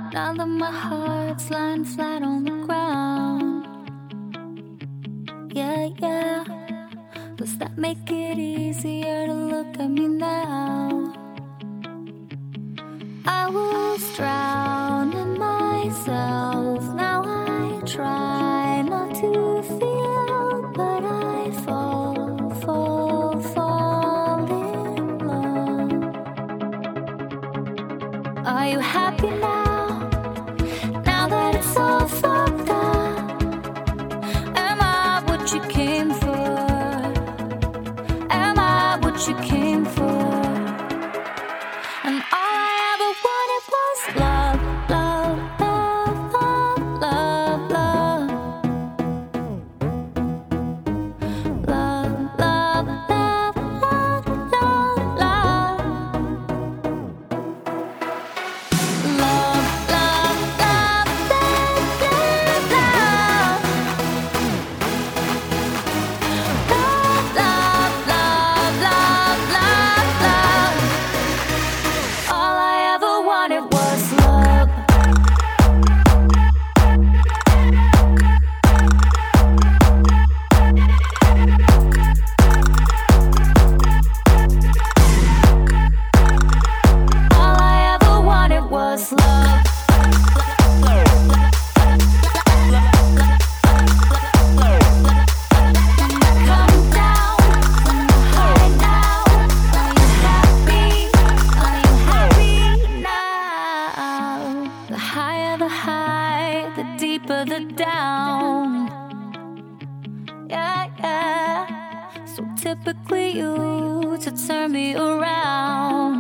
Now that my heart's lying flat on the ground. Yeah, yeah. Does that make it easier to look at me now? I was drowning myself. Now I try not to feel, but I fall in love. Are you happy now? Now that it's all fucked up, am I what you came for? Am I what you came for? And all I ever wanted was love, love, love, love, love, love, love, love, love, love, love, love, love, love, love, love, love, love, love. All I ever wanted was love. All I ever wanted was love. Come down from the high now. Are you happy? Are you happy now? The higher the high, the deeper the down. Yeah, yeah. So typically you to turn me around.